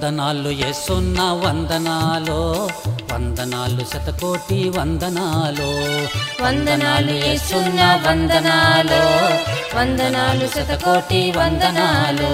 వందనాలు యేసున్న వందనాలు వందనాలు శతకోటి వందనాలు వందనాలు యేసున్న వందనాలు వందనాలు శతకోటి వందనాలు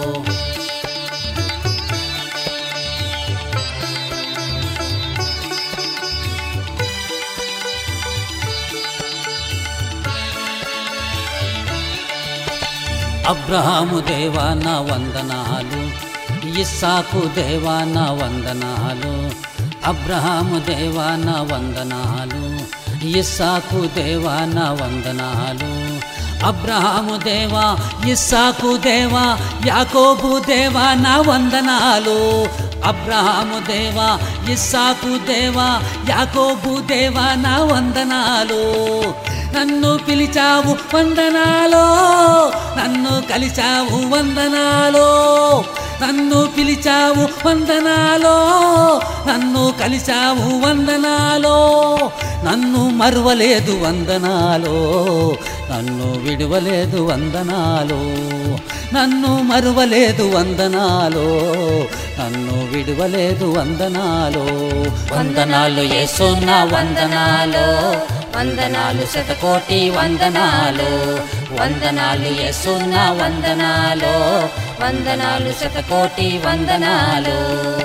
అబ్రహాము దేవా నా వందనాలు ఇస్సాకు దేవా నా వందనాలు అబ్రహాము దేవా నా వందనాలు ఇస్సాకు దేవా నా వందనాలు అబ్రహాము దేవా ఇస్సాకు దేవా యాకోబు దేవా నా వందనాలు అబ్రహాము దేవా ఇస్సాకు దేవా యాకోబు దేవా నా వందనాలు నన్ను పిలిచావు వందనాలో నన్ను కలిచావు వందనాలో నన్ను పిలిచావు వందనాలో నన్ను కలిచావు వందనాలో నన్ను మరువలేదు వందనాలో నన్ను విడువలేదు వందనాలో నన్ను మరువలేదు వందనాలో నన్ను విడువలేదు వందనాలో వందనాలు యేసున్న వందనాలు వందనాలు శతకోటి వందనాలు వందనాలు యేసున్న వందనాలు వందనాలు శతకోటి వందనాలు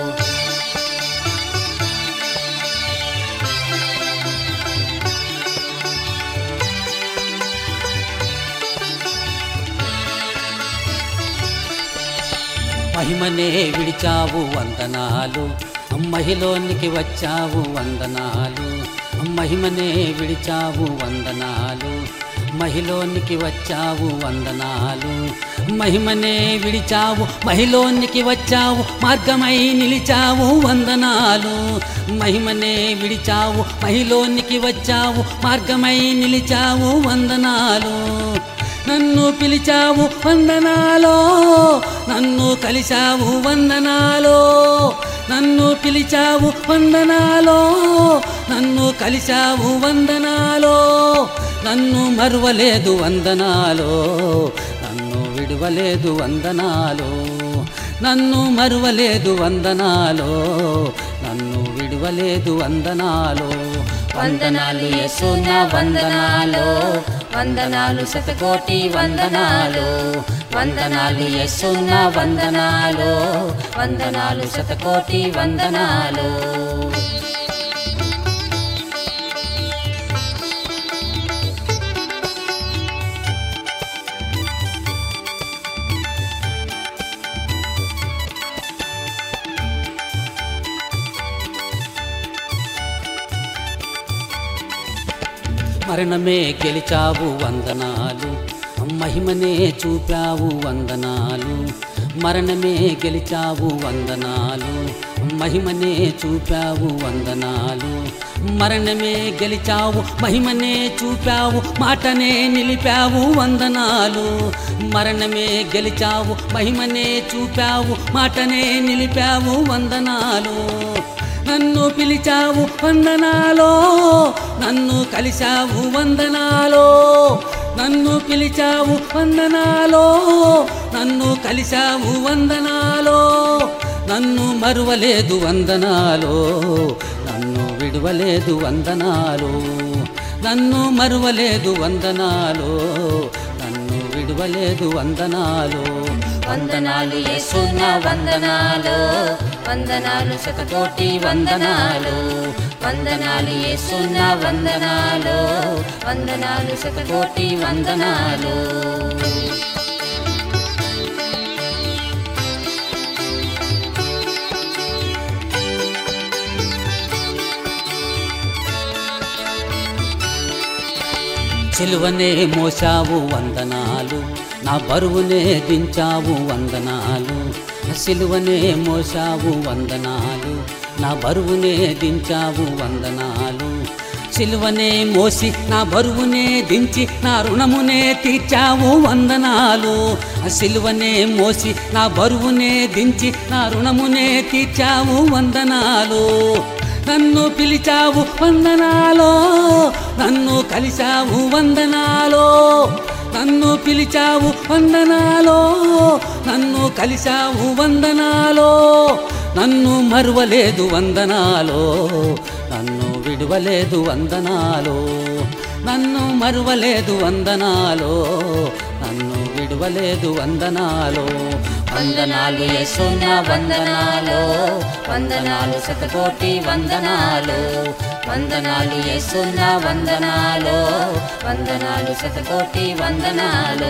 మహిమనే విడిచావు వందనాలు మహిలోనికి వచ్చావు వందనాలు మహిమనే విడిచావు వందనాలు మహిలోనికి వచ్చావు వందనాలు మహిమనే విడిచావు మహిలోనికి వచ్చావు మార్గమై నిలిచావు వందనాలు మహిమనే విడిచావు మహిలోనికి వచ్చావు మార్గమై నిలిచావు వందనాలు నన్ను పిలిచావు వందనాలో నన్ను కలిశావు వందనాలో నన్ను పిలిచావు వందనాలో నన్ను కలిశావు వందనాలో నన్ను మరువలేదు వందనాలో నన్ను విడువలేదు వందనాలో నన్ను మరువలేదు వందనాలో నన్ను విడువలేదు వందనాలో వందనాలు యేసున్న వందనాలు వందనాలు శతకోటి వందనాలు వందనాలు యేసున్న వందనాలు వందనాలు శతకోటి వందనాలు మరణమే గెలిచావు వందనాలు మహిమనే చూపావు వందనాలు మరణమే గెలిచావు వందనాలు మహిమనే చూపావు వందనాలు మరణమే గెలిచావు మహిమనే చూపావు మాటనే నిలిపావు వందనాలు మరణమే గెలిచావు మహిమనే చూపావు మాటనే నిలిపావు వందనాలు నన్ను పిలిచావు వందనాలో నన్ను కలిశావు వందనాలో నన్ను పిలిచావు వందనాలో నన్ను కలిశావు వందనాలో నన్ను మరువలేదు వందనాలో నన్ను విడువలేదు వందనాలో నన్ను మరువలేదు వందనాలో నన్ను విడువలేదు వందనాలో వందనాలు యేసున్న వందనాలు వందనాలు శతకోటి వందనాలు వందనాలు యేసున్న వందనాలు వందనాలు శతకోటి వందనాలు సిలువనే మోసావు వందనాలు నా బరువునే దించావు వందనాలు సిలువనే మోసావు వందనాలు నా బరువునే దించావు వందనాలు సిలువనే మోసి నా బరువునే దించి నా రుణమునే తీర్చావు వందనాలు సిలువనే మోసి నా బరువునే దించి నా రుణమునే తీర్చావు వందనాలు నన్ను పిలిచావు వందనాలో నన్ను కలిశావు వందనాలో నన్ను పిలిచావు వందనాలో నన్ను కలిశావు వందనాలో నన్ను మరువలేదు వందనాలో, నన్ను విడువలేదు వందనాలో, నన్ను మరువలేదు వందనాలో, నన్ను విడువలేదు వందనాలో. వందనాలు యేసన్న వందనాలు, వందనాలు శతకోటి వందనాలు, వందనాలు యేసన్న వందనాలు, వందనాలు శతకోటి వందనాలు.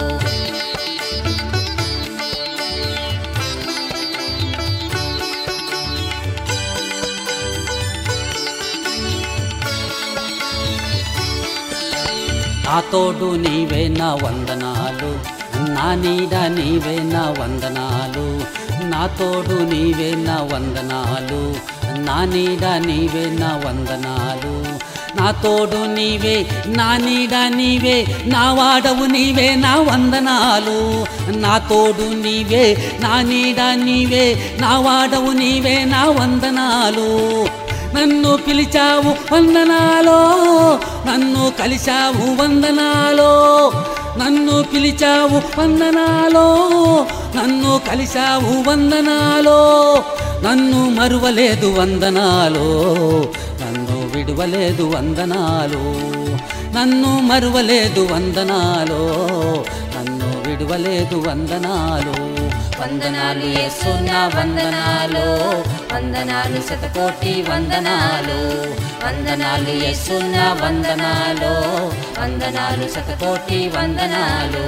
నా తోడు నీవే నా వందనాలు, నా నీడ నీవే నా వందనాలు, నా తోడు నీవే నా వందనాలు, నా నీడ నీవే నా వందనాలు, నా తోడు నీవే నా నీడ నీవే నా వాడవు నీవే నా వందనాలు, నా తోడు నీవే నా నీడ నీవే నా వాడవు నీవే నా వందనాలు. నన్ను పిలిచావు వందనాలో, నన్ను కలిశావు వందనాలో, నన్ను పిలిచావు వందనాలో, నన్ను కలిశావు వందనాలో, నన్ను మరువలేదు వందనాలో, నన్ను విడువలేదు వందనాలు, నన్ను మరువలేదు వందనాలో, నన్ను విడువలేదు వందనాలు. వందనాలు యేసన్న వందనాలు, వందనాలు శతకోటి వందనాలు, వందనాలు యేసన్న వందనాలు, వందనాలు శతకోటి వందనాలు.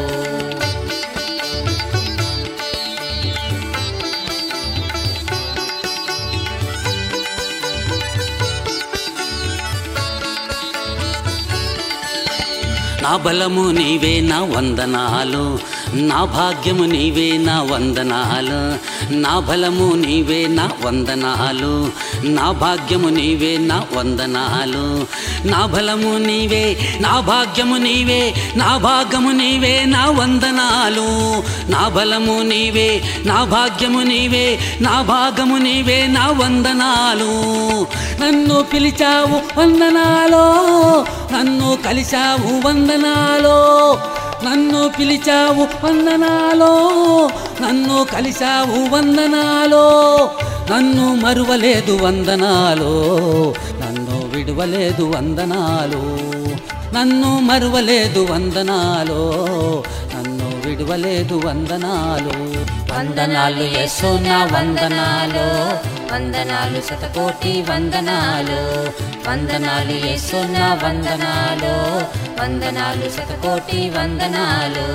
నా బలము నీవే నా వందనాలు, నా భాగ్యము నీవే నా వందనాలు, నా బలము నీవే నా వందనాలు, నా భాగ్యము నీవే నా వందనాలు, నా బలము నీవే నా భాగ్యము నీవే నా భాగ్యము నీవే నా వందనాలు, నా బలము నీవే నా భాగ్యము నీవే నా భాగము నీవే నా వందనాలు. నన్ను పిలిచావు వందనాలో, నన్ను కలిశావు వందనాలో, నన్ను పిలిచావు వందనాలో, నన్ను కలిశావు వందనాలో, నన్ను మరువలేదు వందనాలో, నన్ను విడువలేదు వందనాలు, నన్ను మరువలేదు వందనాలో, నన్ను విడువలేదు వందనాలు. వందనాలు యేసన్న వందనాలు, వందనాలు శతకోటి వందనాలు, వందనాలు యేసన్న వందనాలు, వందనాలు శతకోటి వందనాలు.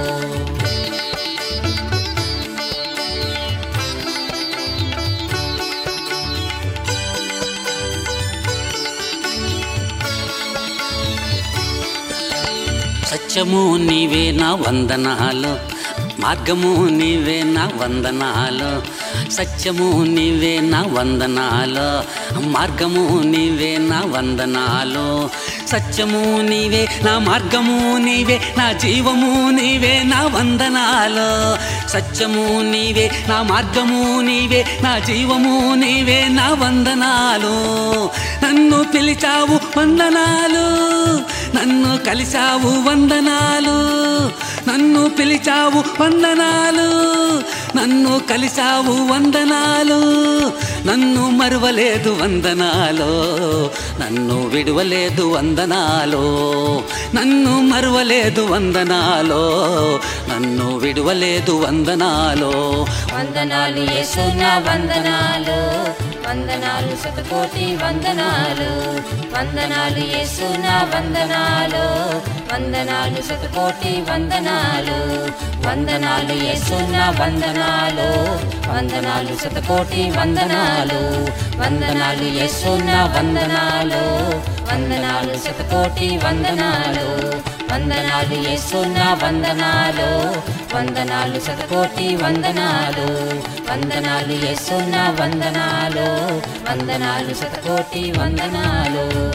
సత్యము నీవే నా వందనాలు, మార్గము నీవే నా వందనాలు, సత్యము నీవే నా వందనాలు, మార్గము నీవే నా వందనాలు, సత్యము నీవే నా మార్గము నీవే నా జీవము నీవే నా వందనాలు, సత్యము నీవే నా మార్గము నీవే నా జీవము నీవే నా వందనాలు. నన్ను పిలిచావు వందనాలు, నన్ను కలిశావు వందనాలు, నన్ను పిలిచావు వందనాలు, నన్ను కలిశావు వందనాలు, నన్ను మరువలేదు వందనాలు, నన్ను విడువలేదు వందనాలు, నన్ను మరువలేదు వందనాలు, నన్ను విడువలేదు వందనాలు. వందనాలు యేసన్న వందనాలు, వందనాలు శతకోటి వందనాలు, వందనాలు యేసన్న వందనాలు, వందనాలు శతకోటి వందనాలు, వందనాలు యేసన్న వందనాలు, వందనాలు శతకోటి వందనాలు, వందనాలు యేసన్న వందనాలు, వందనాలు శతకోటి వందనాలు, వందనాలు యేసన్న వందనాలు, వందనాలు శతకోటి వందనాలు, వందనాలు యేసన్న వందనాలు, వందనాలు శతకోటి వందనాలు.